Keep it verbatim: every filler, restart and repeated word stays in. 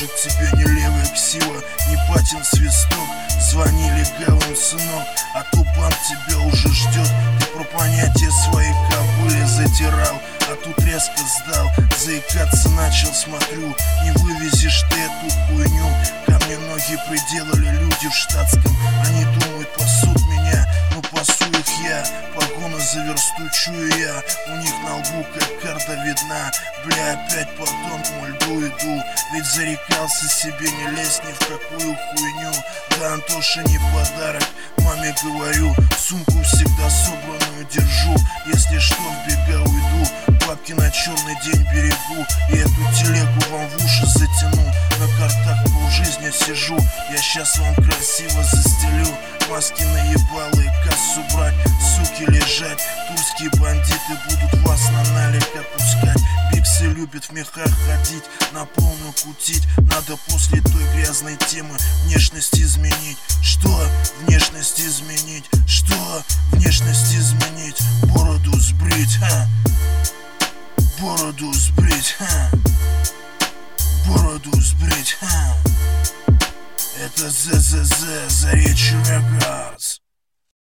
Может тебе не левая ксива, не патин свисток. Звонили галым, сынок, а то банк тебя уже ждет. Ты про понятия своей кобыли затирал, а тут резко сдал. Заикаться начал, смотрю, не вывезешь ты эту хуйню. Ко мне ноги приделали люди в штатском. Они думают, пасут меня, но пасу их я. Погоны за версту чую я, у них на лбу как карта видна. Бля, опять по тонкому льду иду, ведь зарекался себе не лезть ни в какую хуйню. Да, Антоша не подарок, маме говорю, сумку всегда собранную держу. Если что, в бега уйду, бабки на черный день берегу. И эту телегу вам в уши затяну, на картах полжизни сижу. Я щас вам красиво застелю, маски наебалы, кассу брать, суки лежать. Тульские бандиты будут вас на налик отпускать. Биксы любят в мехах ходить, на полную кутить. Надо после той грязной темы внешность изменить. Что? Внешность изменить. Что? Внешность изменить. Бороду сбрить, ха. Бороду сбрить, ха. Бороду сбрить, ха. Это зе-зе-зе, Заречье Рекордс.